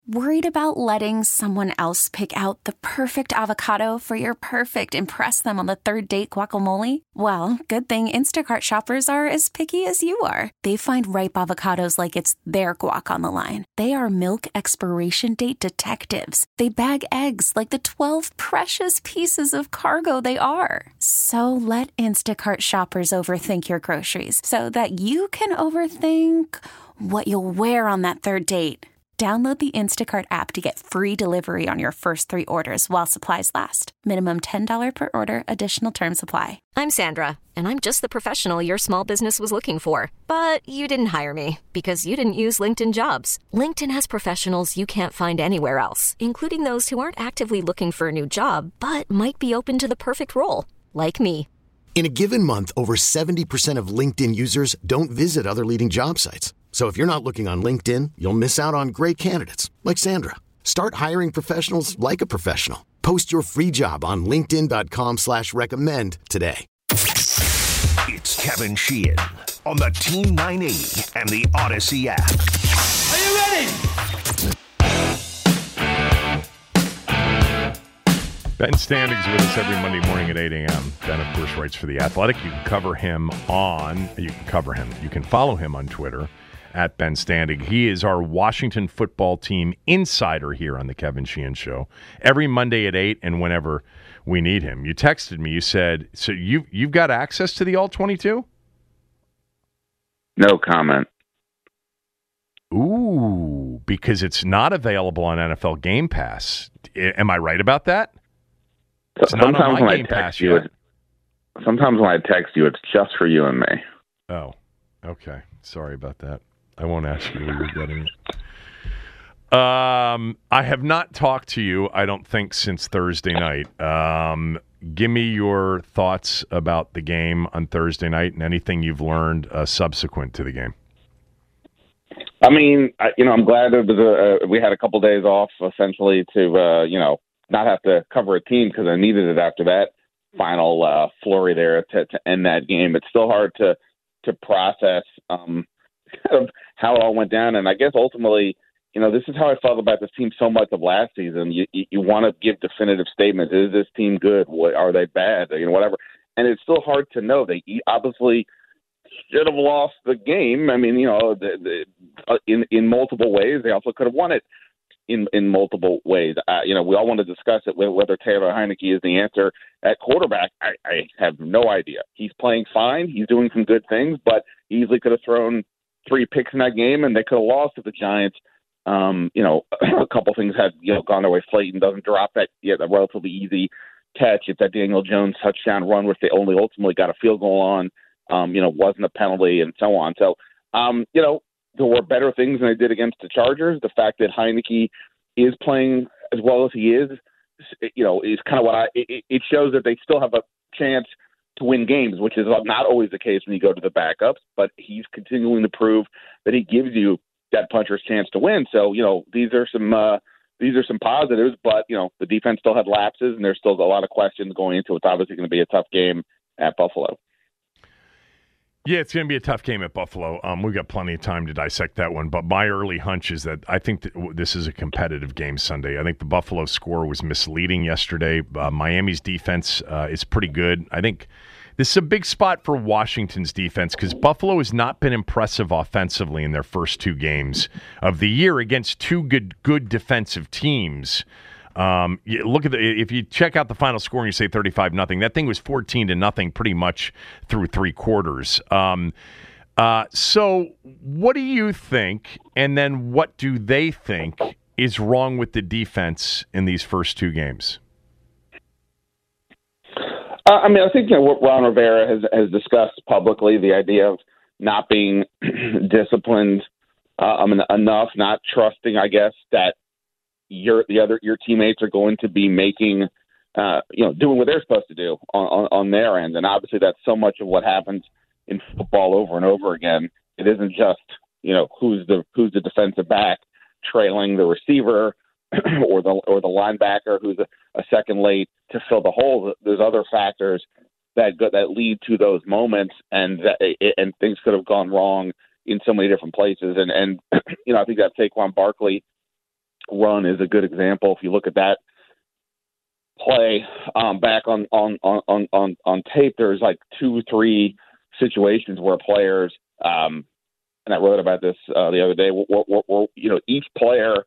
Worried about letting someone else pick out the perfect avocado for your perfect impress them on the third date guacamole? Well, good thing Instacart shoppers are as picky as you are. They find ripe avocados like it's their guac on the line. They are milk expiration date detectives. They bag eggs like the 12 precious pieces of cargo they are. So let Instacart shoppers overthink your groceries so that you can overthink what you'll wear on that third date. Download the Instacart app to get free delivery on your first 3 orders while supplies last. Minimum $10 per order. Additional terms apply. I'm Sandra, and I'm just the professional your small business was looking for. But you didn't hire me because you didn't use LinkedIn Jobs. LinkedIn has professionals you can't find anywhere else, including those who aren't actively looking for a new job, but might be open to the perfect role, like me. In a given month, over 70% of LinkedIn users don't visit other leading job sites. So if you're not looking on LinkedIn, you'll miss out on great candidates like Sandra. Start hiring professionals like a professional. Post your free job on linkedin.com/recommend today. It's Kevin Sheehan on the Team 980 and the Odyssey app. Are you ready? Ben Standig's with us every Monday morning at 8 a.m. Ben, of course, writes for The Athletic. You can follow him on Twitter at Ben Standig. He is our Washington football team insider here on the Kevin Sheehan Show every Monday at 8 and whenever we need him. You texted me. You said, so you've got access to the All-22? No comment. Ooh, because it's not available on NFL Game Pass. Am I right about that? It's not on my Game Pass yet. Sometimes when I text you, it's just for you and me. Oh, okay. Sorry about that. I won't ask you where you're getting it. I have not talked to you, I don't think, since Thursday night. Give me your thoughts about the game on Thursday night and anything you've learned subsequent to the game. I mean, I'm glad that we had a couple days off, essentially, to, not have to cover a team because I needed it after that final flurry there to end that game. It's still hard to process how it all went down. And I guess ultimately, this is how I felt about this team so much of last season. You want to give definitive statements. Is this team good? Are they bad? Whatever. And it's still hard to know. They obviously should have lost the game. I mean, in multiple ways. They also could have won it in multiple ways. We all want to discuss it, whether Taylor Heinicke is the answer at quarterback. I have no idea. He's playing fine. He's doing some good things, but he easily could have thrown 3 picks in that game, and they could have lost to the Giants. A couple things had gone their way. Slayton doesn't drop that relatively easy catch. It's that Daniel Jones touchdown run, which they only ultimately got a field goal on. Wasn't a penalty and so on. So, there were better things than they did against the Chargers. The fact that Heinicke is playing as well as he is kind of it shows that they still have a chance to win games, which is not always the case when you go to the backups, but he's continuing to prove that he gives you that puncher's chance to win. So, these are some positives, but, the defense still had lapses and there's still a lot of questions going into it. It's obviously going to be a tough game at Buffalo. Yeah, it's going to be a tough game at Buffalo. We've got plenty of time to dissect that one, but my early hunch is that I think that this is a competitive game Sunday. I think the Buffalo score was misleading yesterday. Miami's defense is pretty good. I think this is a big spot for Washington's defense because Buffalo has not been impressive offensively in their first 2 games of the year against 2 good defensive teams. If you check out the final score and you say 35-0, that thing was 14-0 pretty much through 3 quarters. So what do you think, and then what do they think is wrong with the defense in these first 2 games? I think what Ron Rivera has discussed publicly, the idea of not being disciplined enough, not trusting, I guess, that your teammates are going to be making, doing what they're supposed to do on their end. And obviously that's so much of what happens in football over and over again. It isn't just, who's the defensive back trailing the receiver or the linebacker who's a second late to fill the hole. There's other factors that lead to those moments, and things could have gone wrong in so many different places. And I think that Saquon Barkley run is a good example. If you look at that play back on tape, there's like 2-3 situations where players, and I wrote about this the other day, where each player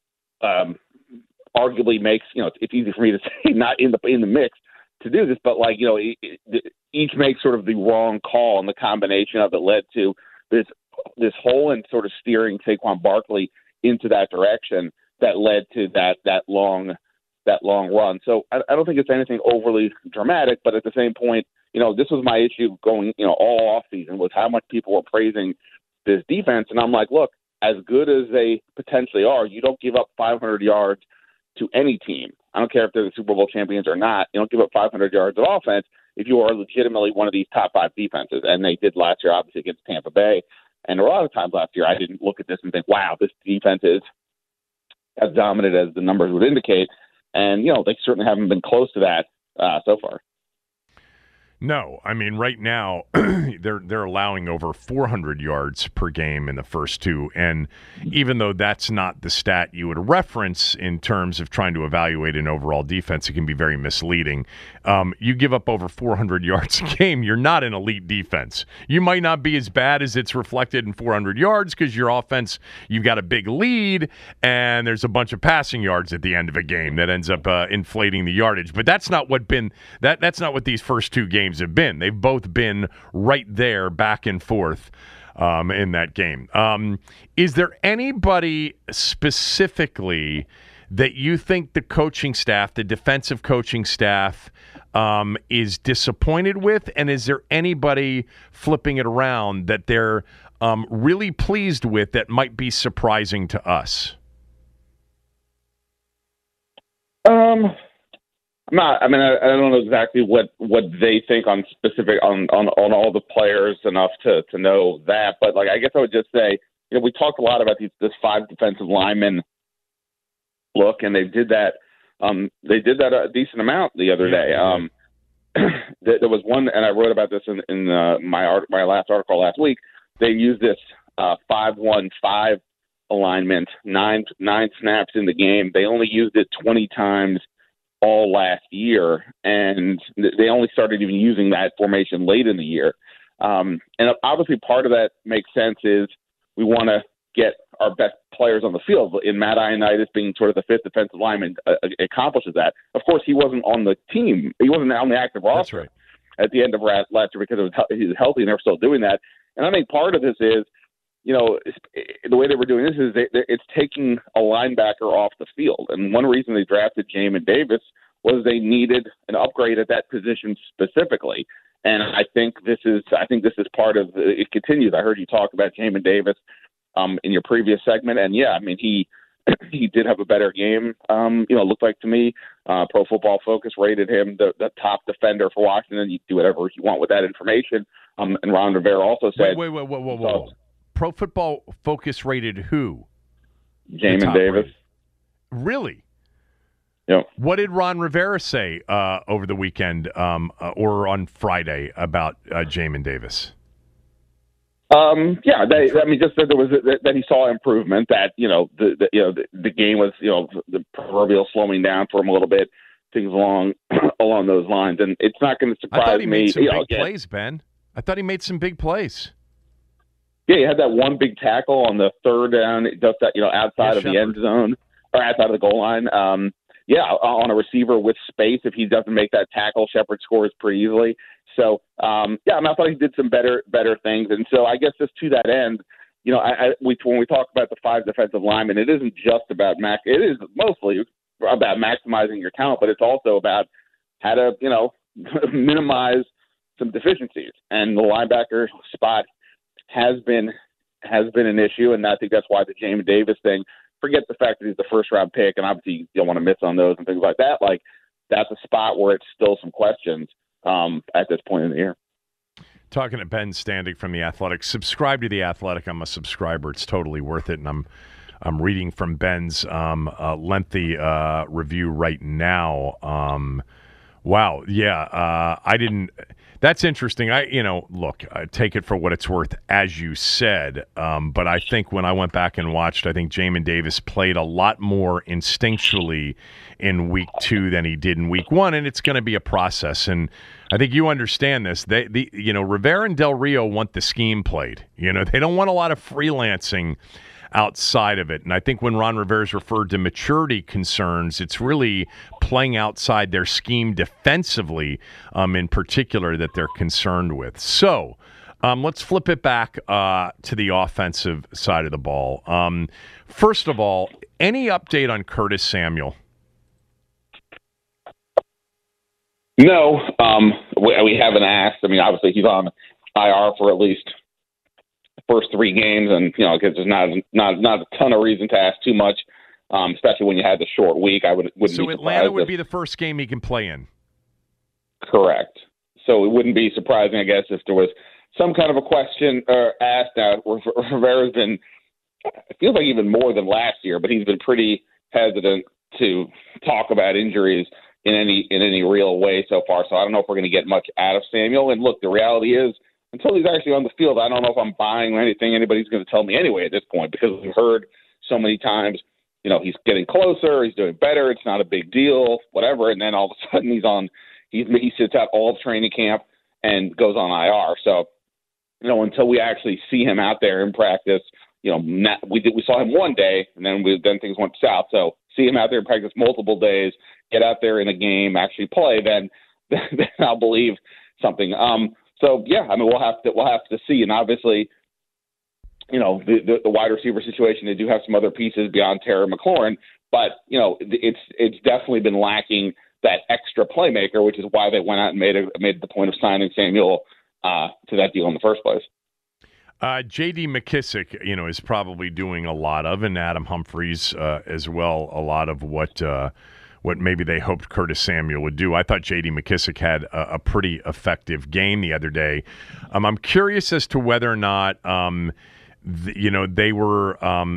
arguably makes, it's easy for me to say not in the mix to do this, but each makes sort of the wrong call, and the combination of it led to this whole and sort of steering Saquon Barkley into that direction that led to that long run. So I don't think it's anything overly dramatic, but at the same point, this was my issue going, all off season, was how much people were praising this defense. And I'm like, look, as good as they potentially are, you don't give up 500 yards to any team. I don't care if they're the Super Bowl champions or not. You don't give up 500 yards of offense if you are legitimately one of these top 5 defenses. And they did last year, obviously, against Tampa Bay. And a lot of times last year, I didn't look at this and think, wow, this defense is as dominant as the numbers would indicate. And, they certainly haven't been close to that so far. No, I mean, right now they're allowing over 400 yards per game in the first 2, and even though that's not the stat you would reference in terms of trying to evaluate an overall defense, it can be very misleading. You give up over 400 yards a game, you're not an elite defense. You might not be as bad as it's reflected in 400 yards because your offense, you've got a big lead, and there's a bunch of passing yards at the end of a game that ends up inflating the yardage. But that's not what these first 2 games have been. They've both been right there, back and forth in that game. Is there anybody specifically that you think the coaching staff, the defensive coaching staff, is disappointed with? And is there anybody flipping it around that they're really pleased with that might be surprising to us? I don't know exactly what they think on specific on all the players enough to know that, but I guess I would just say, we talked a lot about this 5 defensive linemen look, and they did that a decent amount the other day. There was one, and I wrote about this in my last article last week. They used this 5-1-5 alignment, 9 snaps in the game. They only used it 20 times all last year, and they only started even using that formation late in the year. And obviously part of that makes sense is we want to get our best players on the field. In Matt Ioannidis being sort of the 5th defensive lineman accomplishes that. Of course, he wasn't on the team. He wasn't on the active roster at the end of last year because he was healthy, and they're still doing that. And I think part of this is, the way they were doing this is it's taking a linebacker off the field. And one reason they drafted Jamin Davis was they needed an upgrade at that position specifically. And I think this is part of it. Continues. I heard you talk about Jamin Davis in your previous segment, and he did have a better game. Looked like to me, Pro Football Focus rated him the top defender for Washington. You do whatever you want with that information. And Ron Rivera also said, Whoa. Pro Football Focus rated who? Jamin Davis. Rated. Really? Yep. What did Ron Rivera say over the weekend or on Friday about Jamin Davis? Just that there was that he saw improvement. That the game was the proverbial slowing down for him a little bit. Things along those lines, and it's not going to surprise me. I thought he made some big plays, Ben. I thought he made some big plays. Yeah, he had that one big tackle on the 3rd down, just that outside of the end zone or outside of the goal line. On a receiver with space, if he doesn't make that tackle, Shepard scores pretty easily. So, I thought he did some better things. And so I guess just to that end, when we talk about the 5 defensive linemen, it isn't just about it is mostly about maximizing your talent, but it's also about how to, minimize some deficiencies. And the linebacker spot has been an issue, and I think that's why the Jamin Davis thing, forget the fact that he's the 1st-round pick, and obviously you don't want to miss on those and things like that. That's a spot where it's still some questions at this point in the year. Talking to Ben Standig from The Athletic. Subscribe to The Athletic. I'm a subscriber. It's totally worth it, and I'm reading from Ben's lengthy review right now. Wow, yeah, That's interesting. I take it for what it's worth, as you said. But I think when I went back and watched, I think Jamin Davis played a lot more instinctually in week 2 than he did in week 1, and it's going to be a process. And I think you understand this. Rivera and Del Rio want the scheme played. They don't want a lot of freelancing outside of it. And I think when Ron Rivera's referred to maturity concerns, it's really playing outside their scheme defensively, in particular, that they're concerned with. So let's flip it back to the offensive side of the ball. First of all, any update on Curtis Samuel? No, we haven't asked. I mean, obviously he's on IR for at least first 3 games, and because there's not a ton of reason to ask too much, especially when you had the short week. Wouldn't so be Atlanta would be the first game he can play in. Correct. So it wouldn't be surprising, I guess, if there was some kind of a question asked. Now Rivera's been, it feels like even more than last year, but he's been pretty hesitant to talk about injuries in any real way so far. So I don't know if we're going to get much out of Samuel. And look, the reality is, until he's actually on the field, I don't know if I'm buying anything anybody's going to tell me anyway at this point, because we've heard so many times, he's getting closer, he's doing better, it's not a big deal, whatever. And then all of a sudden he sits out all of training camp and goes on IR. So, until we actually see him out there in practice, we saw him one day, and then things went south. So see him out there in practice multiple days, get out there in a game, actually play, then I'll believe something. So yeah, I mean we'll have to see, and obviously, the wide receiver situation, they do have some other pieces beyond Terry McLaurin, but it's definitely been lacking that extra playmaker, which is why they went out and made the point of signing Samuel to that deal in the first place. J.D. McKissick, is probably doing a lot of, and Adam Humphries as well, a lot of what maybe they hoped Curtis Samuel would do. I thought J.D. McKissick had a pretty effective game the other day. I'm curious as to whether or not, they were.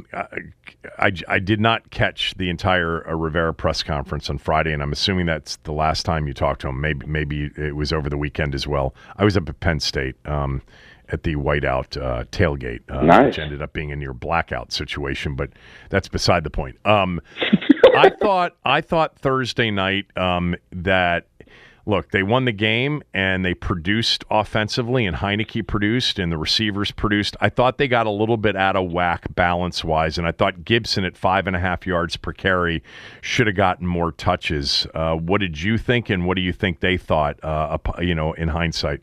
I did not catch the entire Rivera press conference on Friday, and I'm assuming that's the last time you talked to him. Maybe it was over the weekend as well. I was up at Penn State. At the whiteout tailgate, nice. Which ended up being a near blackout situation, but that's beside the point. I thought Thursday night that, look, they won the game and they produced offensively, and Heineke produced and the receivers produced. I thought they got a little bit out of whack balance-wise, and I thought Gibson at 5.5 yards per carry should have gotten more touches. What did you think, and what do you think they thought, in hindsight?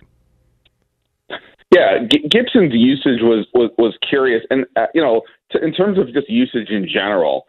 Yeah, Gibson's usage was curious, and in terms of just usage in general,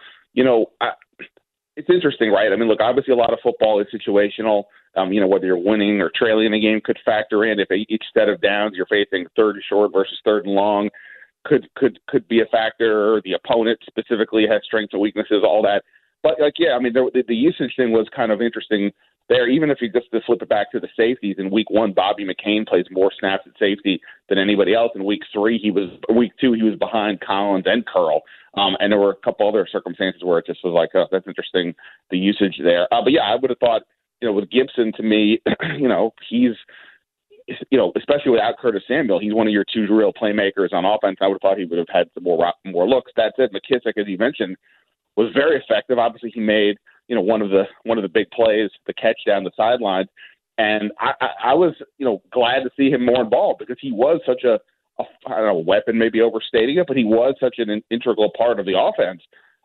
it's interesting, right? I mean, look, obviously a lot of football is situational. Whether you're winning or trailing a game could factor in. If each set of downs you're facing 3rd and short versus 3rd and long could be a factor. The opponent specifically has strengths and weaknesses, all that. But the usage thing was kind of interesting there. Even if you just to flip it back to the safeties, in week 1, Bobby McCain plays more snaps at safety than anybody else. In week 2, he was behind Collins and Curl. And there were a couple other circumstances where it just was like, oh, that's interesting, the usage there. But yeah, I would have thought, with Gibson, to me, he's, especially without Curtis Samuel, he's one of your 2 real playmakers on offense. I would have thought he would have had some more looks. That said, McKissick, as you mentioned, was very effective. Obviously, he made one of the big plays, the catch down the sideline, and I was glad to see him more involved, because he was such a I don't know, weapon, maybe overstating it, but he was such an integral part of the offense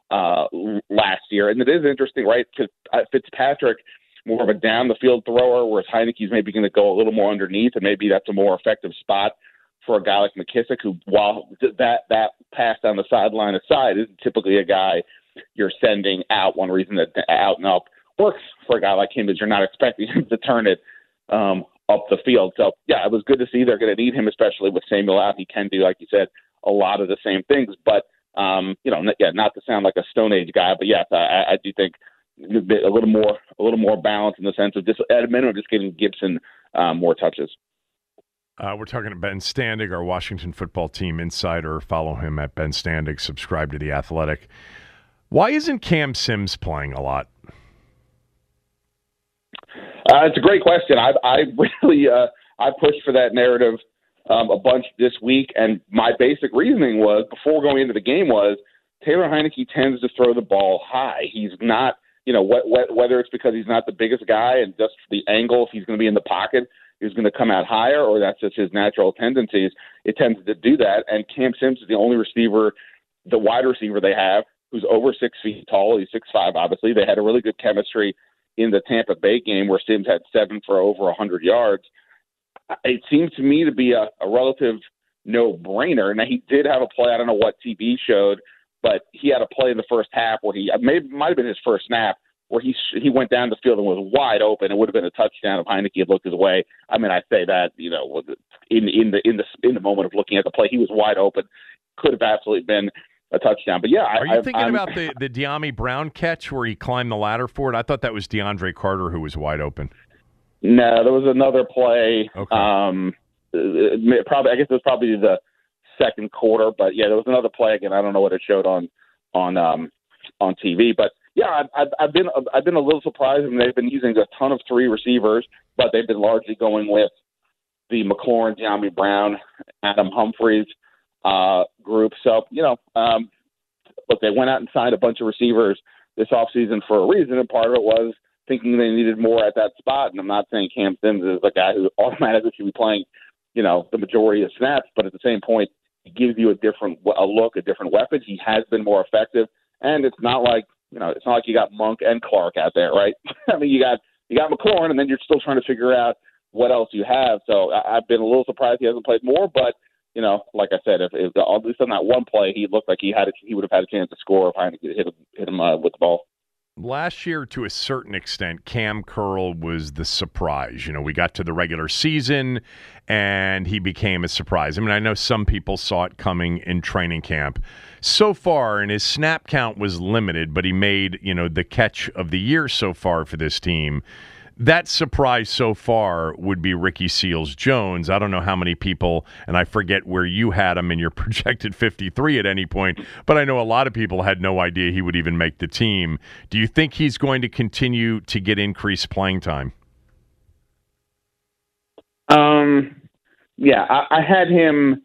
last year. And it is interesting, right? Because Fitzpatrick, more of a down the field thrower, whereas Heineke's maybe going to go a little more underneath, and maybe that's a more effective spot for a guy like McKissick, who, while that pass down the sideline aside, isn't typically a guy you're sending out. One reason that out and up works for a guy like him is you're not expecting him to turn it up the field. So, yeah, it was good to see they're going to need him, especially with Samuel out. He can do, like you said, a lot of the same things. But, not to sound like a Stone Age guy, but, yes, I do think a little more balance in the sense of just, at a minimum, just giving Gibson more touches. We're talking to Ben Standig, our Washington football team insider. Follow him at Ben Standig. Subscribe to The Athletic. Why isn't Cam Sims playing a lot? It's a great question. I really I pushed for that narrative a bunch this week, and my basic reasoning was, before going into the game, was Taylor Heineke tends to throw the ball high. He's not, whether it's because he's not the biggest guy and just the angle, if he's going to be in the pocket, he's going to come out higher, or that's just his natural tendencies. It tends to do that, and Cam Sims is the only receiver, the wide receiver they have, who's over 6 feet tall. He's 6'5", obviously. They had a really good chemistry in the Tampa Bay game where Sims had 7 for over 100 yards. It seemed to me to be a relative no-brainer. Now, he did have a play, I don't know what TV showed, but he had a play in the first half where might have been his first snap, where he went down the field and was wide open. It would have been a touchdown if Heineke had looked his way. I mean, I say that, in the moment of looking at the play, he was wide open. Could have absolutely been a touchdown. But yeah, are you thinking about the De'Ami Brown catch where he climbed the ladder for it? I thought that was DeAndre Carter who was wide open. No, there was another play. Okay. I guess it was probably the second quarter, but yeah, there was another play again. I don't know what it showed on TV, but yeah, I've been a little surprised. I mean, they've been using a ton of 3 receivers, but they've been largely going with the McLaurin, De'Ami Brown, Adam Humphries group. So look, they went out and signed a bunch of receivers this offseason for a reason, and part of it was thinking they needed more at that spot. And I'm not saying Cam Sims is a guy who automatically should be playing, the majority of snaps, but at the same point, he gives you a different weapon. He has been more effective, and it's not like you got Monk and Clark out there, right? I mean, you got McLaurin, and then you're still trying to figure out what else you have. So I've been a little surprised he hasn't played more, but like I said, if at least on that one play, he looked like he would have had a chance to score if Heineke hit him with the ball. Last year, to a certain extent, Cam Curl was the surprise. We got to the regular season, and he became a surprise. I mean, I know some people saw it coming in training camp. So far, and his snap count was limited, but he made, the catch of the year so far for this team. That surprise so far would be Ricky Seals-Jones. I don't know how many people, and I forget where you had him in your projected 53 at any point, but I know a lot of people had no idea he would even make the team. Do you think he's going to continue to get increased playing time? Yeah, I had him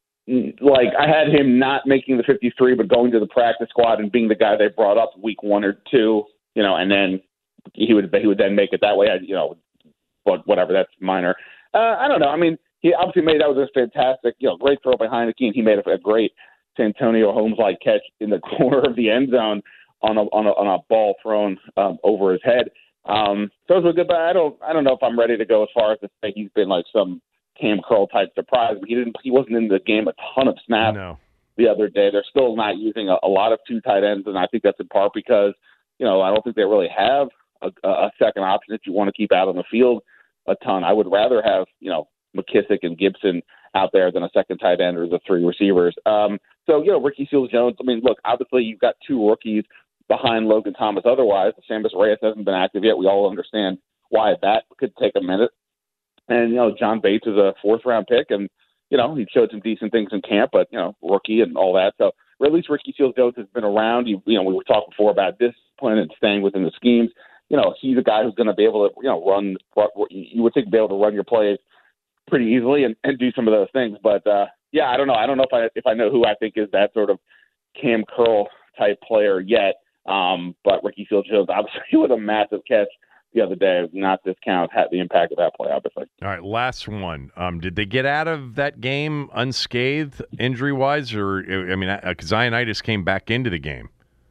not making the 53, but going to the practice squad and being the guy they brought up week 1 or 2, and then he would then make it that way. But whatever, that's minor. I don't know. I mean, he obviously that was a fantastic, great throw by Heineke, and he made a great Santonio Holmes-like catch in the corner of the end zone on a ball thrown over his head. Those were good, but I don't know if I'm ready to go as far as to say he's been like some Cam Curl type surprise. But he wasn't in the game a ton of snaps the other day. They're still not using a lot of 2 tight ends, and I think that's in part because I don't think they really have a second option that you want to keep out on the field a ton. I would rather have, McKissick and Gibson out there than a second tight end or the 3 receivers. Ricky Seals-Jones, I mean, look, obviously you've got 2 rookies behind Logan Thomas. Otherwise, Sammis Reyes hasn't been active yet. We all understand why that could take a minute. And, John Bates is a 4th-round pick, and, he showed some decent things in camp, but, rookie and all that. So, or at least Ricky Seals-Jones has been around. We were talking before about discipline and staying within the schemes. He's a guy who's going to be able to, run. You would think be able to run your plays pretty easily and do some of those things. But I don't know. I don't know if I know who I think is that sort of Cam Curl type player yet. But Ricky Seals-Jones, obviously, with a massive catch the other day, not discount the impact of that play, obviously. All right, last one. Did they get out of that game unscathed injury-wise, or Zionitis came back into the game?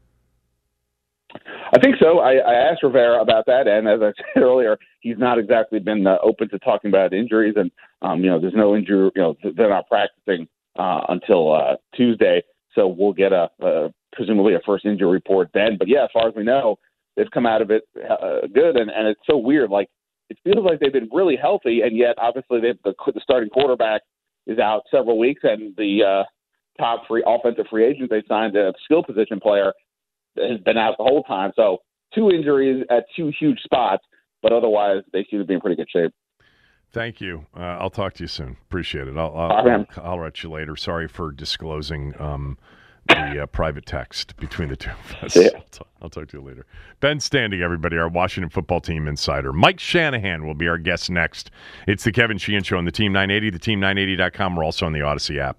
I think so. I asked Rivera about that, and as I said earlier, he's not exactly been open to talking about injuries, and there's no injury. They're not practicing until Tuesday, so we'll get presumably a first injury report then. But yeah, as far as we know, they've come out of it good, and it's so weird. Like, it feels like they've been really healthy, and yet obviously the starting quarterback is out several weeks, and the top offensive free agent they signed, a skill position player, has been out the whole time. So 2 injuries at 2 huge spots, but otherwise they seem to be in pretty good shape. Thank you. I'll talk to you soon. Appreciate it. I'll write you later. Sorry for disclosing the private text between the two of us. Yeah. I'll talk to you later. Ben Standing, everybody, our Washington football team insider. Mike Shanahan will be our guest next. It's the Kevin Sheehan Show on the Team 980, theteam980.com. We're also on the Odyssey app.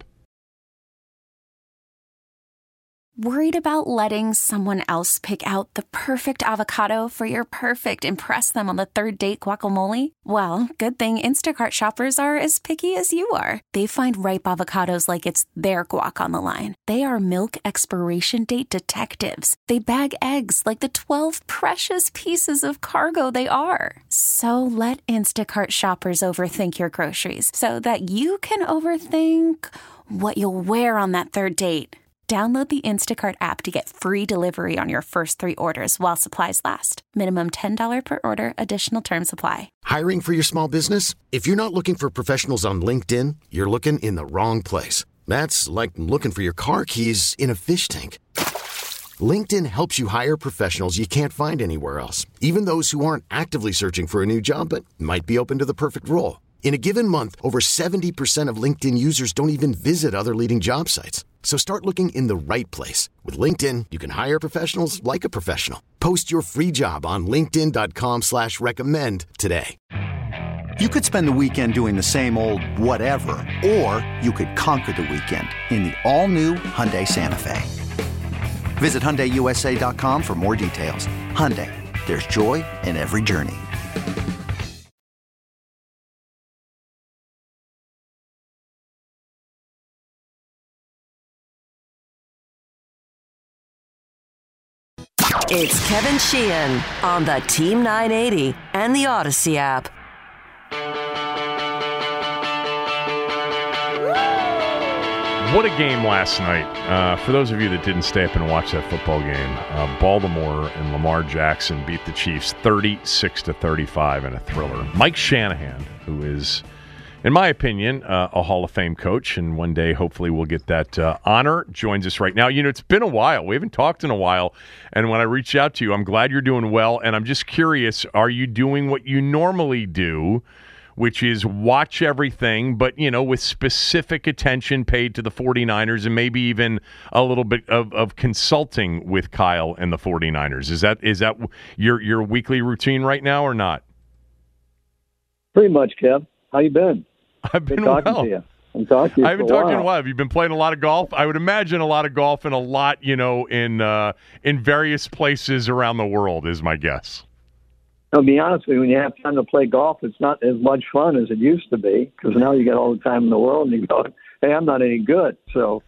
Worried about letting someone else pick out the perfect avocado for your perfect impress them on the third date guacamole? Well, good thing Instacart shoppers are as picky as you are. They find ripe avocados like it's their guac on the line. They are milk expiration date detectives. They bag eggs like the 12 precious pieces of cargo they are. So let Instacart shoppers overthink your groceries so that you can overthink what you'll wear on that third date. Download the Instacart app to get free delivery on your first 3 orders while supplies last. Minimum $10 per order. Additional terms apply. Hiring for your small business? If you're not looking for professionals on LinkedIn, you're looking in the wrong place. That's like looking for your car keys in a fish tank. LinkedIn helps you hire professionals you can't find anywhere else, even those who aren't actively searching for a new job but might be open to the perfect role. In a given month, over 70% of LinkedIn users don't even visit other leading job sites. So start looking in the right place. With LinkedIn, you can hire professionals like a professional. Post your free job on linkedin.com/recommend today. You could spend the weekend doing the same old whatever, or you could conquer the weekend in the all-new Hyundai Santa Fe. Visit HyundaiUSA.com for more details. Hyundai, there's joy in every journey. It's Kevin Sheehan on the Team 980 and the Odyssey app. What a game last night. For those of you that didn't stay up and watch that football game, Baltimore and Lamar Jackson beat the Chiefs 36-35 in a thriller. Mike Shanahan, who is, in my opinion, a Hall of Fame coach, and one day hopefully we'll get that honor, joins us right now. You know, it's been a while. We haven't talked in a while, and when I reached out to you, I'm glad you're doing well, and I'm just curious, are you doing what you normally do, which is watch everything, but, you know, with specific attention paid to the 49ers and maybe even a little bit of consulting with Kyle and the 49ers? Is that your weekly routine right now or not? Pretty much, Kev. How you been? I've been talking well. to you. I'm talking to you. I haven't talked to you in a while. Have you been playing a lot of golf? I would imagine a lot of golf and a lot, you know, in various places around the world is my guess. I'll be honest with you, when you have time to play golf, it's not as much fun as it used to be, because now you got all the time in the world and you go, hey, I'm not any good. So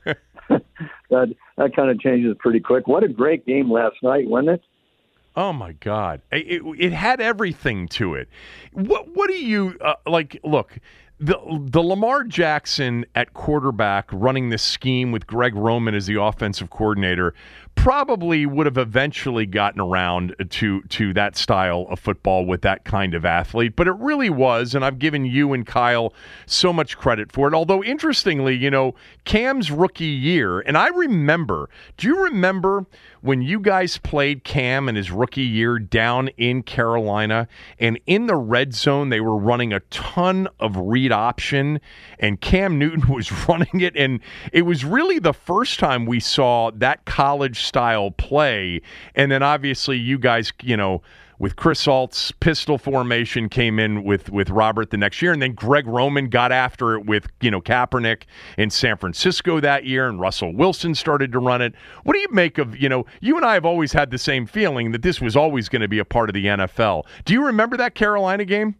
that kind of changes pretty quick. What a great game last night, wasn't it? Oh, my God. It had everything to it. What do you like? Look, the Lamar Jackson at quarterback running this scheme with Greg Roman as the offensive coordinator probably would have eventually gotten around to that style of football with that kind of athlete. But it really was, and I've given you and Kyle so much credit for it. Although, interestingly, you know, Cam's rookie year, and I remember, do you remember when you guys played Cam in his rookie year down in Carolina, and in the red zone they were running a ton of read option, and Cam Newton was running it, and it was really the first time we saw that college-style play. And then obviously you guys, you know, with Chris Alt's pistol formation came in with Robert the next year, and then Greg Roman got after it with, you know, Kaepernick in San Francisco that year, and Russell Wilson started to run it. What do you make of, you know, you and I have always had the same feeling that this was always going to be a part of the NFL. Do you remember that Carolina game?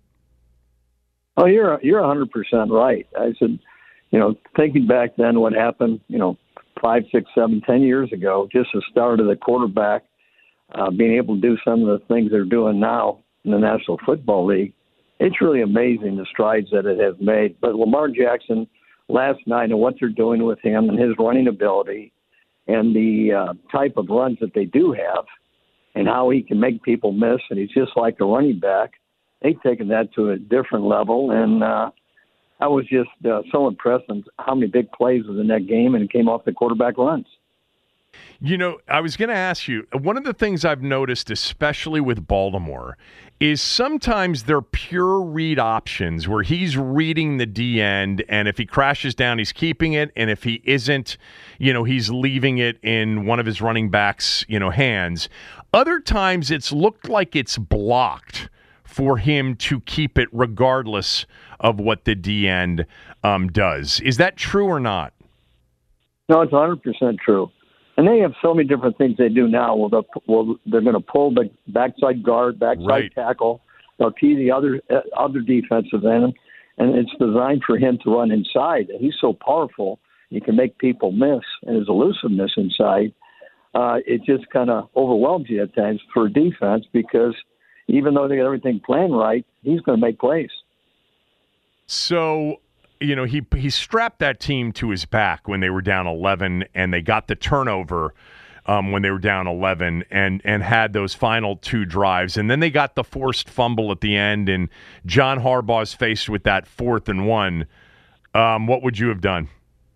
Oh, you're 100% right. I said, you know, thinking back then what happened, you know, 5, 6, 7, 10 years ago, just the start of the quarterback being able to do some of the things they're doing now in the National Football League, it's really amazing the strides that it has made. But Lamar Jackson last night and what they're doing with him and his running ability and the type of runs that they do have and how he can make people miss, and he's just like a running back, they've taken that to a different level. And I was just so impressed with how many big plays was in that game, and it came off the quarterback runs. You know, I was going to ask you, one of the things I've noticed, especially with Baltimore, is sometimes they're pure read options where he's reading the D end, and if he crashes down, he's keeping it, and if he isn't, he's leaving it in one of his running backs, hands. Other times it's looked like it's blocked for him to keep it regardless of what the D end does. Is that true or not? No, it's 100% true. And they have so many different things they do now. They're going to pull the backside guard, backside tackle. They'll tee the other defensive end, and it's designed for him to run inside. And he's so powerful, he can make people miss, and his elusiveness inside, it just kind of overwhelms you at times for defense because even though they got everything planned right, he's going to make plays. So, he strapped that team to his back when they were down 11, and they got the turnover when they were down 11 and had those final two drives. And then they got the forced fumble at the end, and John Harbaugh's faced with that 4th and 1. What would you have done?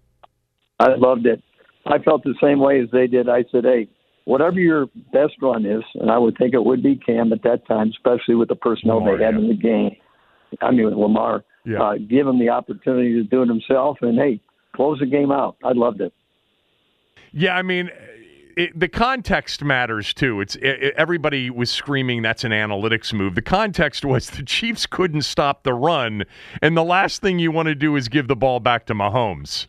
I loved it. I felt the same way as they did. I said, hey, whatever your best run is, and I would think it would be Cam at that time, especially with the personnel they had in the game. I mean, with Lamar. Yeah. Give him the opportunity to do it himself, and, hey, close the game out. I loved it. Yeah, I mean, the context matters, too. Everybody was screaming that's an analytics move. The context was the Chiefs couldn't stop the run, and the last thing you want to do is give the ball back to Mahomes.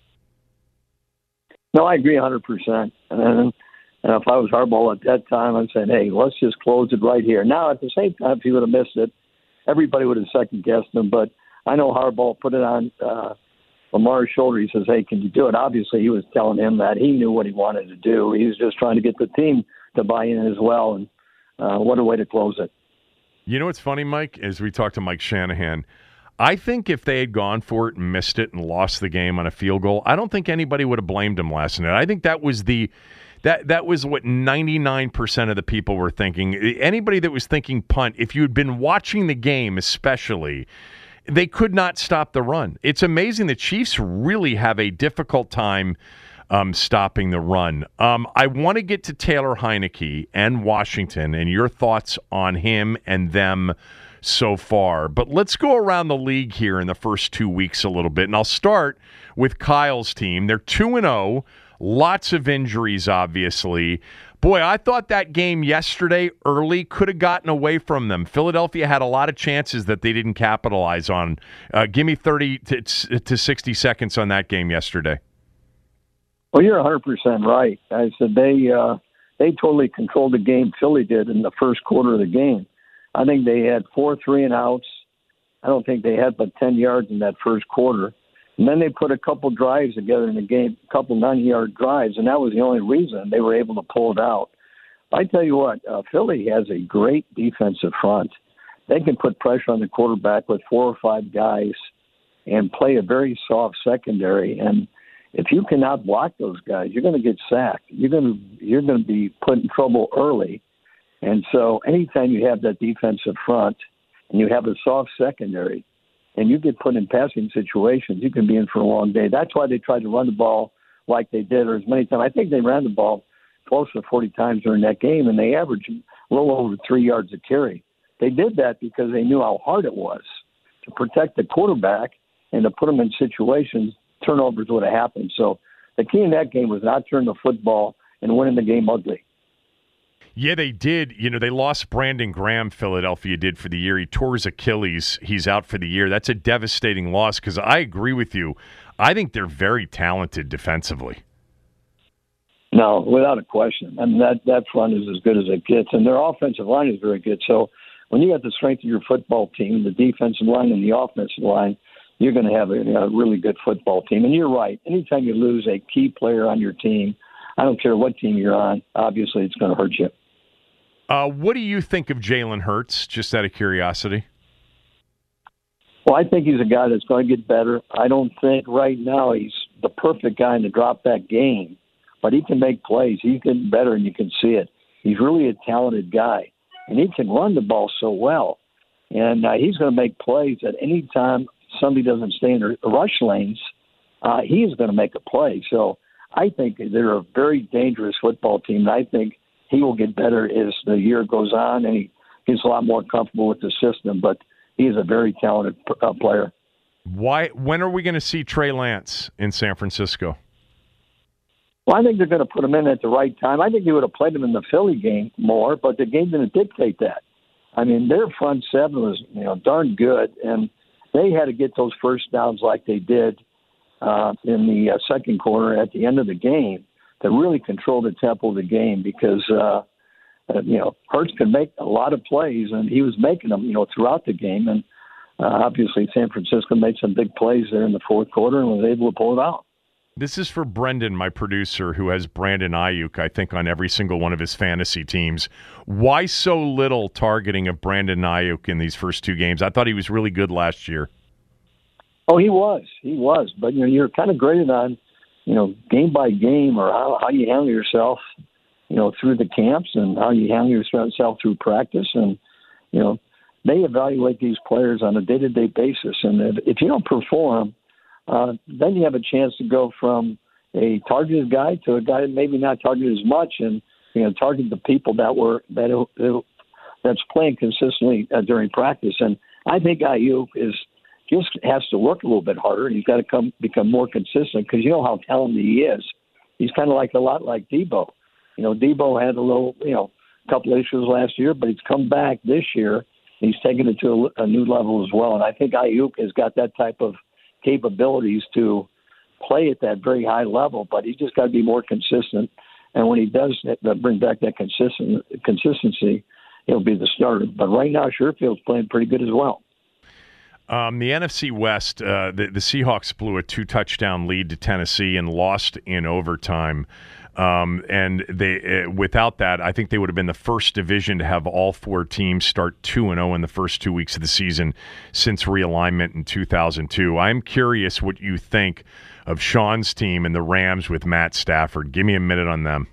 No, I agree 100%. And if I was Harbaugh at that time, I'd say, hey, let's just close it right here. Now, at the same time, if he would have missed it, everybody would have second-guessed him, but I know Harbaugh put it on Lamar's shoulder. He says, hey, can you do it? Obviously, he was telling him that he knew what he wanted to do. He was just trying to get the team to buy in as well, and what a way to close it. You know what's funny, Mike, as we talked to Mike Shanahan, I think if they had gone for it and missed it and lost the game on a field goal, I don't think anybody would have blamed him last night. I think that was that was what 99% of the people were thinking. Anybody that was thinking punt, if you had been watching the game especially, they could not stop the run. It's amazing the Chiefs really have a difficult time stopping the run. I want to get to Taylor Heinicke and Washington and your thoughts on him and them so far. But let's go around the league here in the first 2 weeks a little bit, and I'll start with Kyle's team. They're 2-0, lots of injuries, obviously. Boy, I thought that game yesterday early could have gotten away from them. Philadelphia had a lot of chances that they didn't capitalize on. Give me 30 to 60 seconds on that game yesterday. Well, you're 100% right. I said they totally controlled the game, Philly did, in the first quarter of the game. I think they had 4 3-and-outs. I don't think they had but 10 yards in that first quarter. And then they put a couple drives together in the game, a couple 90-yard drives, and that was the only reason they were able to pull it out. I tell you what, Philly has a great defensive front. They can put pressure on the quarterback with 4 or 5 guys and play a very soft secondary. And if you cannot block those guys, you're going to get sacked. You're going to be put in trouble early. And so anytime you have that defensive front and you have a soft secondary, and you get put in passing situations, you can be in for a long day. That's why they tried to run the ball like they did, or as many times. I think they ran the ball close to 40 times during that game, and they averaged a little over 3 yards a carry. They did that because they knew how hard it was to protect the quarterback and to put them in situations, turnovers would have happened. So the key in that game was not turning the football and winning the game ugly. Yeah, they did. They lost Brandon Graham, Philadelphia did, for the year. He tore his Achilles. He's out for the year. That's a devastating loss because I agree with you. I think they're very talented defensively. No, without a question. I mean, that front is as good as it gets, and their offensive line is very good. So when you got the strength of your football team, the defensive line and the offensive line, you're going to have a really good football team. And you're right. Anytime you lose a key player on your team, I don't care what team you're on, obviously it's going to hurt you. What do you think of Jalen Hurts, just out of curiosity? Well, I think he's a guy that's going to get better. I don't think right now he's the perfect guy to drop that game, but he can make plays. He's getting better, and you can see it. He's really a talented guy, and he can run the ball so well. And he's going to make plays at any time somebody doesn't stay in the rush lanes. He is going to make a play. So I think they're a very dangerous football team. And I think he will get better as the year goes on, and he gets a lot more comfortable with the system. But he is a very talented player. When are we going to see Trey Lance in San Francisco? Well, I think they're going to put him in at the right time. I think they would have played him in the Philly game more, but the game didn't dictate that. I mean, their front seven was, darn good, and they had to get those first downs like they did in the second quarter at the end of the game to really control the tempo of the game because, Hurts could make a lot of plays, and he was making them, throughout the game. And obviously San Francisco made some big plays there in the fourth quarter and was able to pull it out. This is for Brendan, my producer, who has Brandon Ayuk, I think, on every single one of his fantasy teams. Why so little targeting of Brandon Ayuk in these first two games? I thought he was really good last year. Oh, he was. But, you're kind of graded on, game by game or how you handle yourself, through the camps and how you handle yourself through practice. And, they evaluate these players on a day-to-day basis. And if you don't perform, then you have a chance to go from a targeted guy to a guy that maybe not targeted as much, and target the people that's playing consistently during practice. And I think Ayuk just has to work a little bit harder. He's got to become more consistent because you know how talented he is. He's kind of a lot like Debo. Debo had a little couple issues last year, but he's come back this year. He's taken it to a new level as well. And I think Ayuk has got that type of capabilities to play at that very high level, but he's just got to be more consistent. And when he does bring back that consistency, he'll be the starter. But right now, Sherfield's playing pretty good as well. The NFC West, the Seahawks blew a 2-touchdown lead to Tennessee and lost in overtime. And they, without that, I think they would have been the first division to have all four teams start 2-0 in the first 2 weeks of the season since realignment in 2002. I'm curious what you think of Sean's team and the Rams with Matt Stafford. Give me a minute on them.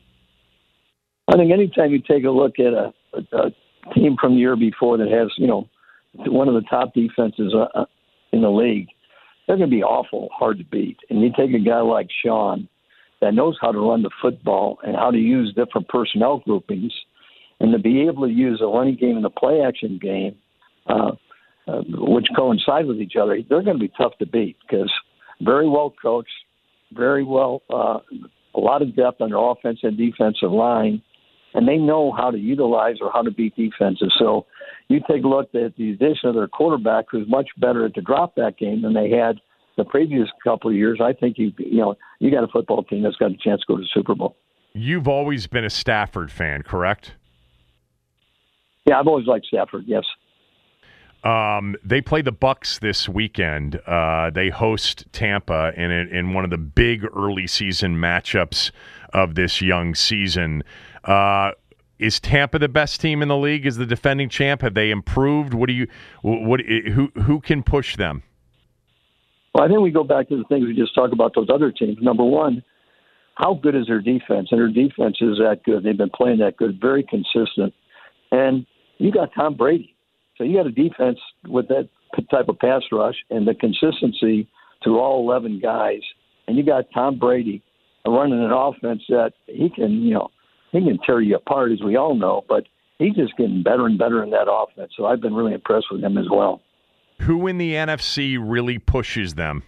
I think anytime you take a look at a team from the year before that has, one of the top defenses in the league, they're going to be awful hard to beat. And you take a guy like Sean that knows how to run the football and how to use different personnel groupings, and to be able to use a running game and a play-action game, which coincide with each other, they're going to be tough to beat because very well coached, very well, a lot of depth on their offensive and defensive line, and they know how to utilize or how to beat defenses. So you take a look at the addition of their quarterback, who's much better at the drop-back game than they had the previous couple of years. I think you got a football team that's got a chance to go to the Super Bowl. You've always been a Stafford fan, correct? Yeah, I've always liked Stafford, yes. They play the Bucs this weekend. They host Tampa in one of the big early season matchups of this young season. Is Tampa the best team in the league? Is the defending champ? Have they improved? Who can push them? Well, I think we go back to the things we just talked about, those other teams. Number one, how good is their defense? And their defense is that good. They've been playing that good, very consistent. And you got Tom Brady. So you got a defense with that type of pass rush and the consistency through all 11 guys. And you got Tom Brady running an offense that he can tear you apart, as we all know. But he's just getting better and better in that offense. So I've been really impressed with him as well. Who in the NFC really pushes them?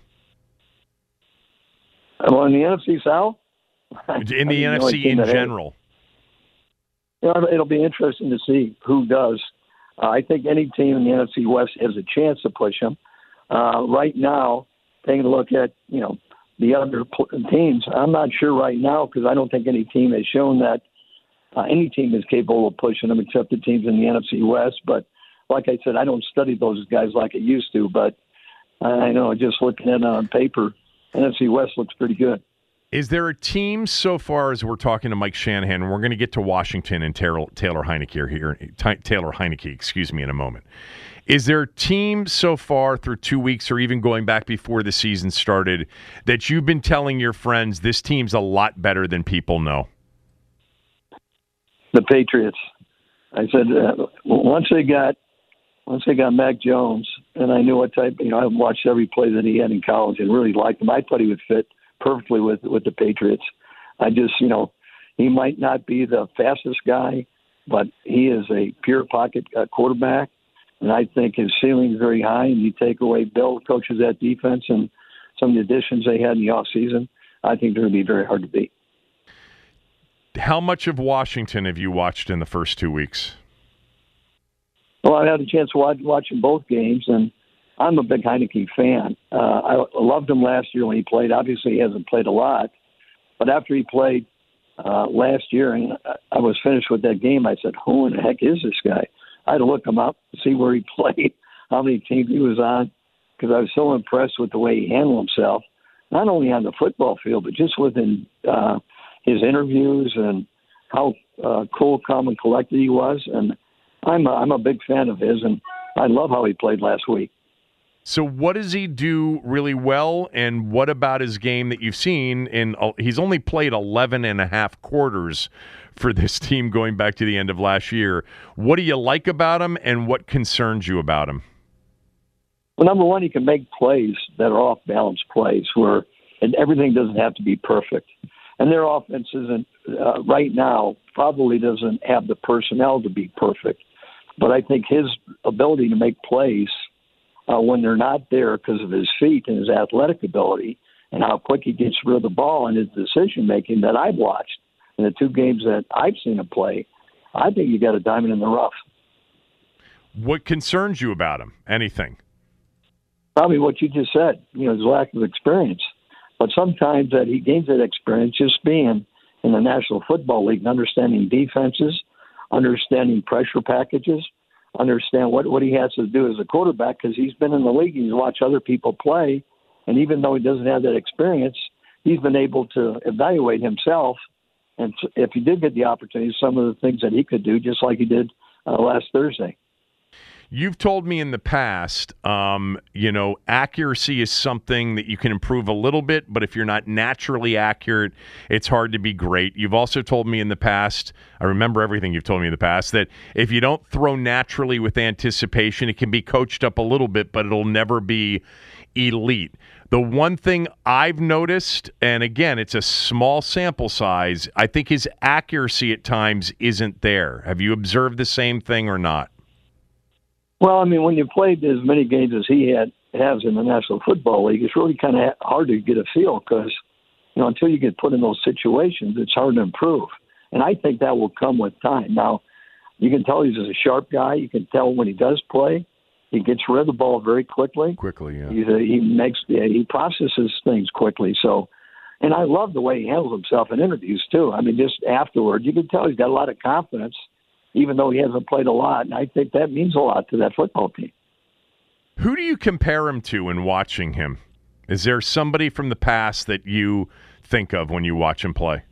Well, in the NFC South? In the NFC in general. It'll be interesting to see who does. I think any team in the NFC West has a chance to push them. Right now, taking a look at, the other teams, I'm not sure right now because I don't think any team has shown that any team is capable of pushing them except the teams in the NFC West. But like I said, I don't study those guys like I used to, but I know just looking at it on paper, NFC West looks pretty good. Is there a team so far as we're talking to Mike Shanahan, and we're going to get to Washington and Taylor Heineke, in a moment. Is there a team so far through 2 weeks or even going back before the season started that you've been telling your friends this team's a lot better than people know? The Patriots. I said once they got Mac Jones, and I knew what type. I watched every play that he had in college and really liked him. I thought he would fit perfectly with the Patriots. I just, he might not be the fastest guy, but he is a pure pocket quarterback, and I think his ceiling is very high. And you take away Bill coaches that defense and some of the additions they had in the offseason, I think they're going to be very hard to beat. How much of Washington have you watched in the first 2 weeks? Well, I had a chance to watch both games, and I'm a big Heineke fan. I loved him last year when he played. Obviously, he hasn't played a lot, but after he played last year, and I was finished with that game, I said, who in the heck is this guy? I had to look him up, see where he played, how many teams he was on, because I was so impressed with the way he handled himself, not only on the football field, but just within his interviews and how cool, calm, and collected he was. And I'm a big fan of his, and I love how he played last week. So what does he do really well, and what about his game that you've seen? He's only played 11 and a half quarters for this team going back to the end of last year. What do you like about him, and what concerns you about him? Well, number one, he can make plays that are off-balance plays where everything doesn't have to be perfect. And their offense isn't, right now, probably doesn't have the personnel to be perfect. But I think his ability to make plays when they're not there because of his feet and his athletic ability and how quick he gets rid of the ball and his decision-making that I've watched in the two games that I've seen him play, I think you got a diamond in the rough. What concerns you about him? Anything? Probably what you just said, his lack of experience. But sometimes that he gains that experience just being in the National Football League and understanding defenses, understanding pressure packages, understand what he has to do as a quarterback because he's been in the league. He's watched other people play, and even though he doesn't have that experience, he's been able to evaluate himself. And if he did get the opportunity, some of the things that he could do, just like he did last Thursday. You've told me in the past, accuracy is something that you can improve a little bit, but if you're not naturally accurate, it's hard to be great. You've also told me in the past, I remember everything you've told me in the past, that if you don't throw naturally with anticipation, it can be coached up a little bit, but it'll never be elite. The one thing I've noticed, and again, it's a small sample size, I think his accuracy at times isn't there. Have you observed the same thing or not? Well, I mean, when you played as many games as he has in the National Football League, it's really kind of hard to get a feel because, until you get put in those situations, it's hard to improve. And I think that will come with time. Now, you can tell he's a sharp guy. You can tell when he does play, he gets rid of the ball very quickly. Yeah. He processes things quickly. So, and I love the way he handles himself in interviews too. I mean, just afterward, you can tell he's got a lot of confidence, even though he hasn't played a lot. And I think that means a lot to that football team. Who do you compare him to in watching him? Is there somebody from the past that you think of when you watch him play?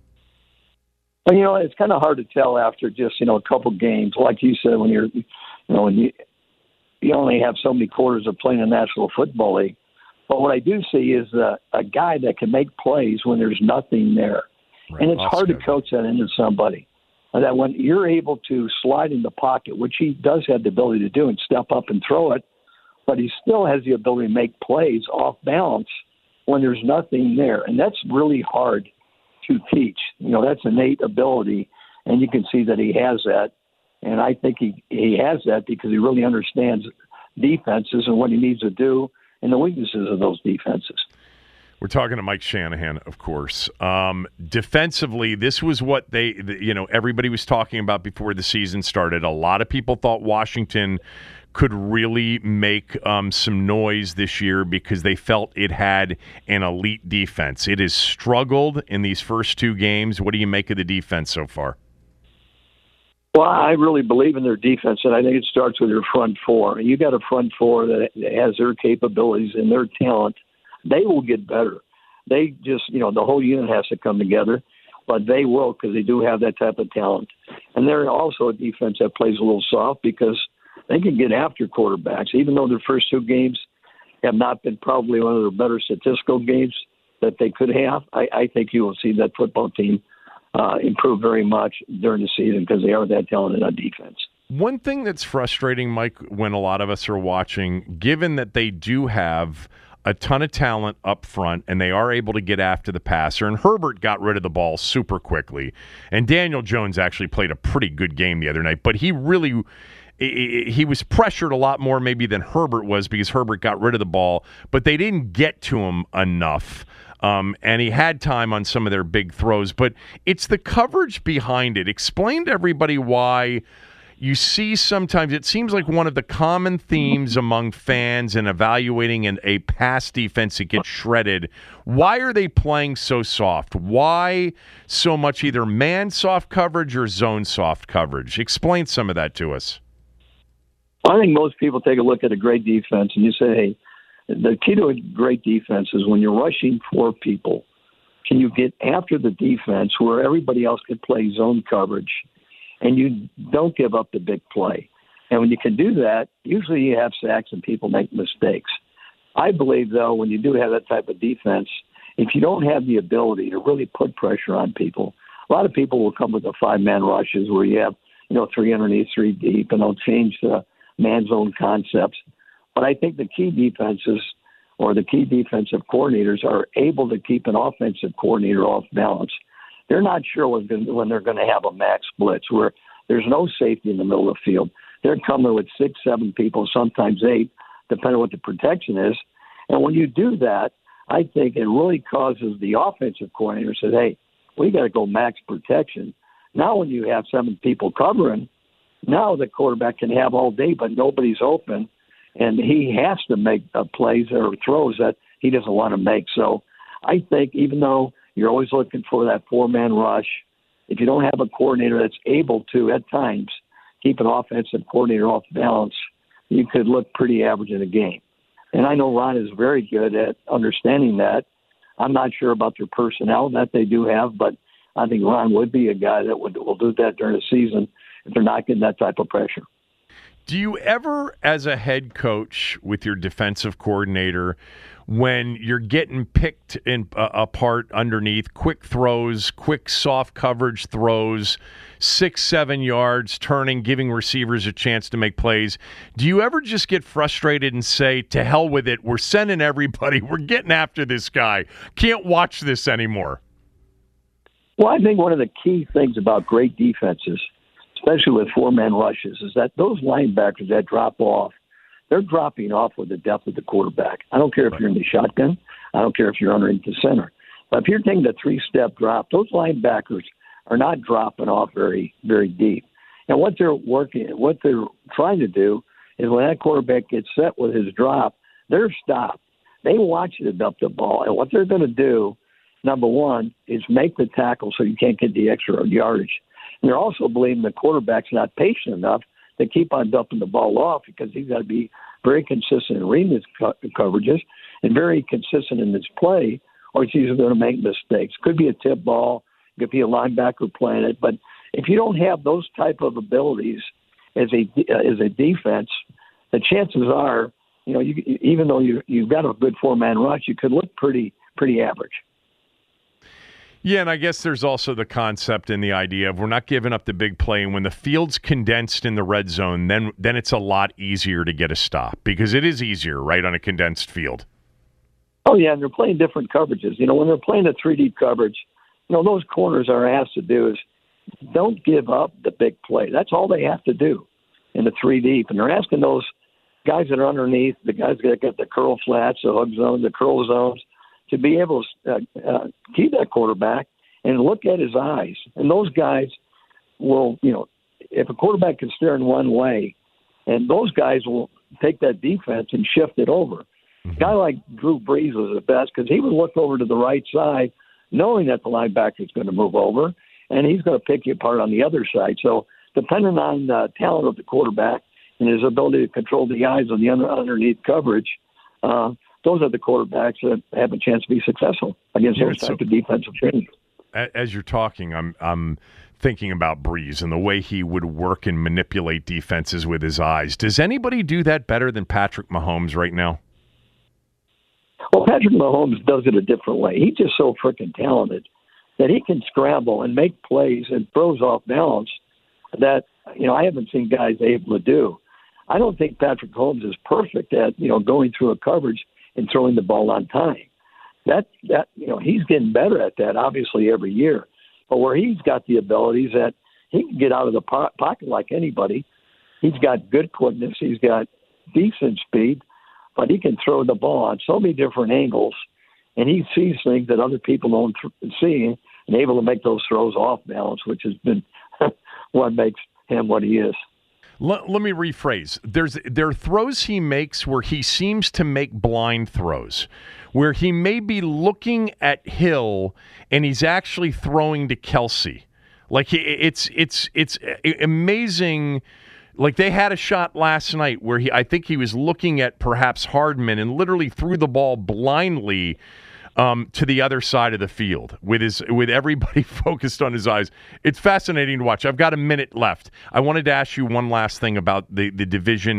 Well, it's kind of hard to tell after just, a couple games. Like you said, when when you only have so many quarters of playing in the National Football League. But what I do see is a guy that can make plays when there's nothing there. Right. And it's hard to coach that into somebody. That when you're able to slide in the pocket, which he does have the ability to do and step up and throw it, but he still has the ability to make plays off balance when there's nothing there. And that's really hard to teach. That's innate ability, and you can see that he has that. And I think he has that because he really understands defenses and what he needs to do and the weaknesses of those defenses. We're talking to Mike Shanahan, of course. Defensively, this was what everybody was talking about before the season started. A lot of people thought Washington could really make some noise this year because they felt it had an elite defense. It has struggled in these first two games. What do you make of the defense so far? Well, I really believe in their defense, and I think it starts with their front four. You got a front four that has their capabilities and their talent. They will get better. They just, the whole unit has to come together, but they will because they do have that type of talent. And they're also a defense that plays a little soft because they can get after quarterbacks, even though their first two games have not been probably one of their better statistical games that they could have. I think you will see that football team improve very much during the season because they are that talented on defense. One thing that's frustrating, Mike, when a lot of us are watching, given that they do have a ton of talent up front, and they are able to get after the passer. And Herbert got rid of the ball super quickly. And Daniel Jones actually played a pretty good game the other night, but he was pressured a lot more maybe than Herbert was because Herbert got rid of the ball, but they didn't get to him enough. And he had time on some of their big throws, but it's the coverage behind it. Explain to everybody why you see sometimes it seems like one of the common themes among fans in evaluating a pass defense that gets shredded. Why are they playing so soft? Why so much either man soft coverage or zone soft coverage? Explain some of that to us. I think most people take a look at a great defense and you say, hey, the key to a great defense is when you're rushing 4 people, can you get after the defense where everybody else can play zone coverage and you don't give up the big play? And when you can do that, usually you have sacks and people make mistakes. I believe, though, when you do have that type of defense, if you don't have the ability to really put pressure on people, a lot of people will come with the 5-man rushes where you have, 3 underneath, 3 deep, and they'll change the man zone concepts. But I think the key defenses or the key defensive coordinators are able to keep an offensive coordinator off balance. They're not sure when they're going to have a max blitz where there's no safety in the middle of the field. They're coming with 6, 7 people, sometimes 8, depending on what the protection is. And when you do that, I think it really causes the offensive coordinator to say, hey, we got to go max protection. Now when you have 7 people covering, now the quarterback can have all day, but nobody's open. And he has to make plays or throws that he doesn't want to make. So I think even though you're always looking for that 4-man rush, if you don't have a coordinator that's able to, at times, keep an offensive coordinator off balance, you could look pretty average in a game. And I know Ron is very good at understanding that. I'm not sure about their personnel that they do have, but I think Ron would be a guy that will do that during the season if they're not getting that type of pressure. Do you ever, as a head coach with your defensive coordinator, when you're getting picked apart underneath, quick throws, quick soft coverage throws, 6-7 yards, turning, giving receivers a chance to make plays, do you ever just get frustrated and say, to hell with it, we're sending everybody, we're getting after this guy, can't watch this anymore? Well, I think one of the key things about great defenses, especially with 4-man rushes, is that those linebackers that drop off, they're dropping off with the depth of the quarterback. I don't care if you're in the shotgun. I don't care if you're underneath the center. But if you're taking the 3-step drop, those linebackers are not dropping off very, very deep. And what they're trying to do is when that quarterback gets set with his drop, they're stopped. They want you to dump the ball. And what they're going to do, number one, is make the tackle so you can't get the extra yardage. And they're also believing the quarterback's not patient enough to keep on dumping the ball off because he's got to be very consistent in reading his coverages and very consistent in his play, or he's either going to make mistakes. Could be a tip ball, could be a linebacker playing it. But if you don't have those type of abilities as a defense, the chances are, even though you've got a good 4-man rush, you could look pretty average. Yeah, and I guess there's also the concept and the idea of we're not giving up the big play. And when the field's condensed in the red zone, then it's a lot easier to get a stop because it is easier, right, on a condensed field. Oh, yeah, and they're playing different coverages. When they're playing a 3-deep coverage, those corners are asked to do is don't give up the big play. That's all they have to do in the 3-deep. And they're asking those guys that are underneath, the guys that got the curl flats, the hook zones, the curl zones, to be able to keep that quarterback and look at his eyes. And those guys will, if a quarterback can steer in one way, and those guys will take that defense and shift it over. A guy like Drew Brees was the best because he would look over to the right side knowing that the linebacker is going to move over, and he's going to pick you apart on the other side. So depending on the talent of the quarterback and his ability to control the eyes on the underneath coverage, those are the quarterbacks that have a chance to be successful against those type of defensive teams. As you're talking, I'm thinking about Brees and the way he would work and manipulate defenses with his eyes. Does anybody do that better than Patrick Mahomes right now? Well, Patrick Mahomes does it a different way. He's just so freaking talented that he can scramble and make plays and throws off balance that, I haven't seen guys able to do. I don't think Patrick Mahomes is perfect at, going through a coverage and throwing the ball on time. That he's getting better at that, obviously, every year. But where he's got the abilities that he can get out of the pocket like anybody. He's got good quickness. He's got decent speed, but he can throw the ball on so many different angles, and he sees things that other people don't see, and able to make those throws off balance, which has been what makes him what he is. Let me rephrase. There are throws he makes where he seems to make blind throws, where he may be looking at Hill and he's actually throwing to Kelsey. Like it's amazing. Like they had a shot last night where I think he was looking at perhaps Hardman and literally threw the ball blindly to the other side of the field with everybody focused on his eyes. It's fascinating to watch. I've got a minute left. I wanted to ask you one last thing about the division.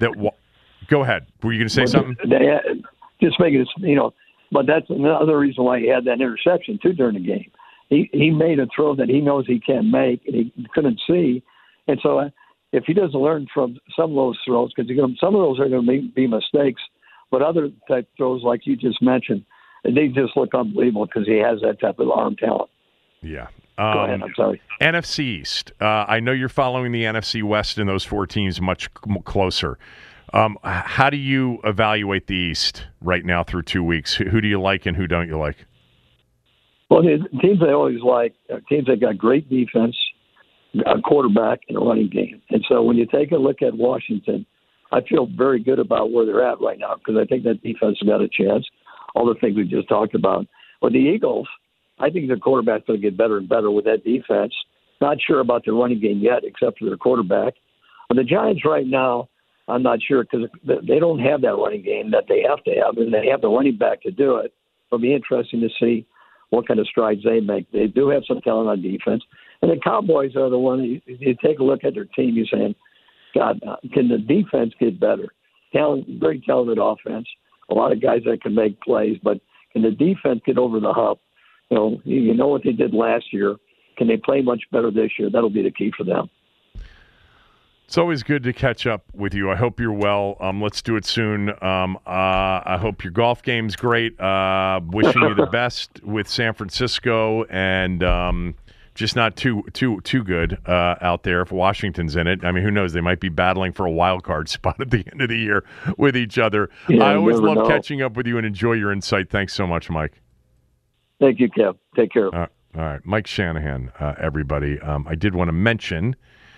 Go ahead. Were you going to say something? Just making it, but that's another reason why he had that interception too during the game. He made a throw that he knows he can't make and he couldn't see, and so if he doesn't learn from some of those throws, because some of those are going to be mistakes, but other type throws like you just mentioned, they just look unbelievable because he has that type of arm talent. Yeah. Go ahead, I'm sorry. NFC East. I know you're following the NFC West and those four teams much closer. How do you evaluate the East right now through 2 weeks? Who do you like and who don't you like? Well, the teams I always like are teams that got great defense, a quarterback, and a running game. And so when you take a look at Washington, I feel very good about where they're at right now because I think that defense has got a chance. All the things we just talked about. But the Eagles, I think their quarterback's going to get better and better with that defense. Not sure about their running game yet, except for their quarterback. But the Giants right now, I'm not sure because they don't have that running game that they have to have, and they have the running back to do it. It'll be interesting to see what kind of strides they make. They do have some talent on defense. And the Cowboys are the one, you take a look at their team, you're saying, God, can the defense get better? Very talented offense. A lot of guys that can make plays, but can the defense get over the hump? You know what they did last year. Can they play much better this year? That'll be the key for them. It's always good to catch up with you. I hope you're well. Let's do it soon. I hope your golf game's great. Wishing you the best with San Francisco and just not too good out there if Washington's in it. I mean, who knows? They might be battling for a wild card spot at the end of the year with each other. Yeah, I always love catching up with you and enjoy your insight. Thanks so much, Mike. Thank you, Kev. Take care. All right. Mike Shanahan, everybody. I did want to mention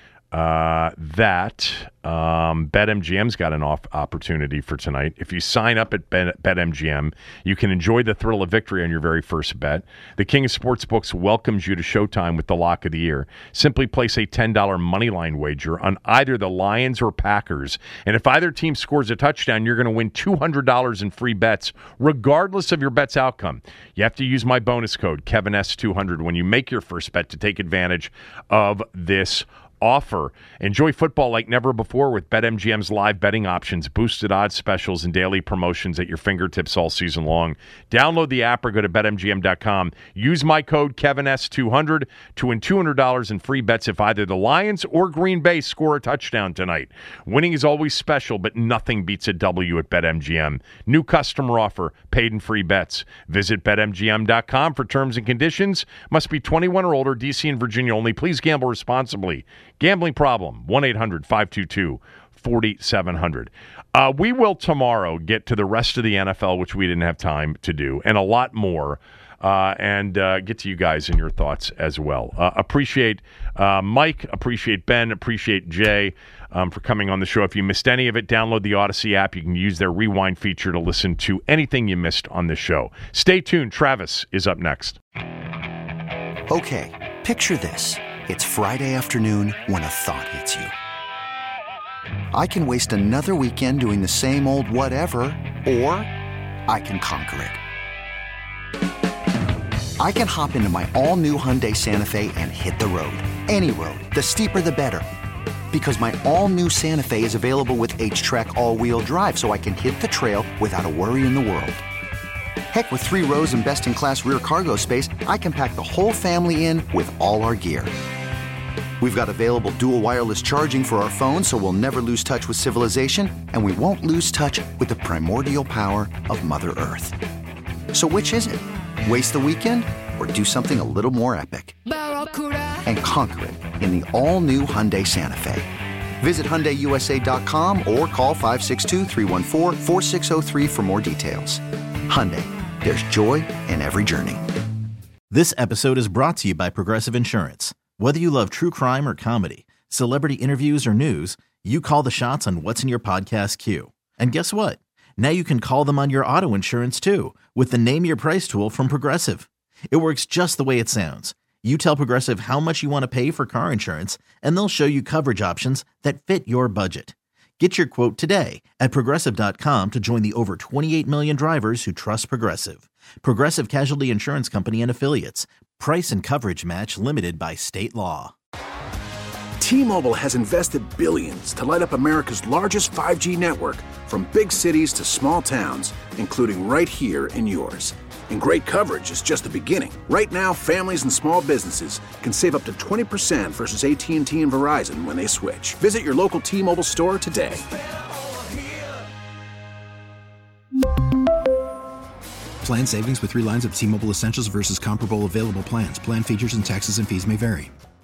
that BetMGM's got an opportunity for tonight. If you sign up at BetMGM, you can enjoy the thrill of victory on your very first bet. The King of Sportsbooks welcomes you to Showtime with the lock of the year. Simply place a $10 moneyline wager on either the Lions or Packers, and if either team scores a touchdown, you're going to win $200 in free bets, regardless of your bet's outcome. You have to use my bonus code, KevinS200, when you make your first bet to take advantage of this offer. Enjoy football like never before with BetMGM's live betting options, boosted odds specials, and daily promotions at your fingertips all season long. Download the app or go to BetMGM.com. Use my code KevinS200 to win $200 in free bets if either the Lions or Green Bay score a touchdown tonight. Winning is always special, but nothing beats a W at BetMGM. New customer offer, paid and free bets. Visit BetMGM.com for terms and conditions. Must be 21 or older, DC and Virginia only. Please gamble responsibly. Gambling problem, 1-800-522-4700. We will tomorrow get to the rest of the NFL, which we didn't have time to do, and a lot more, and get to you guys and your thoughts as well. Appreciate Mike, appreciate Ben, appreciate Jay for coming on the show. If you missed any of it, download the Odyssey app. You can use their rewind feature to listen to anything you missed on the show. Stay tuned. Travis is up next. Okay, picture this. It's Friday afternoon when a thought hits you. I can waste another weekend doing the same old whatever, or I can conquer it. I can hop into my all-new Hyundai Santa Fe and hit the road. Any road. The steeper, the better. Because my all-new Santa Fe is available with H-Track all-wheel drive, so I can hit the trail without a worry in the world. Heck, with 3 rows and best-in-class rear cargo space, I can pack the whole family in with all our gear. We've got available dual wireless charging for our phones, so we'll never lose touch with civilization, and we won't lose touch with the primordial power of Mother Earth. So which is it? Waste the weekend or do something a little more epic? And conquer it in the all-new Hyundai Santa Fe. Visit HyundaiUSA.com or call 562-314-4603 for more details. Hyundai, there's joy in every journey. This episode is brought to you by Progressive Insurance. Whether you love true crime or comedy, celebrity interviews or news, you call the shots on what's in your podcast queue. And guess what? Now you can call them on your auto insurance too with the Name Your Price tool from Progressive. It works just the way it sounds. You tell Progressive how much you want to pay for car insurance, and they'll show you coverage options that fit your budget. Get your quote today at Progressive.com to join the over 28 million drivers who trust Progressive. Progressive Casualty Insurance Company and Affiliates. Price and coverage match limited by state law. T-Mobile has invested billions to light up America's largest 5G network, from big cities to small towns, including right here in yours. And great coverage is just the beginning. Right now, families and small businesses can save up to 20% versus AT&T and Verizon when they switch. Visit your local T-Mobile store today. Plan savings with 3 lines of T-Mobile Essentials versus comparable available plans. Plan features and taxes and fees may vary.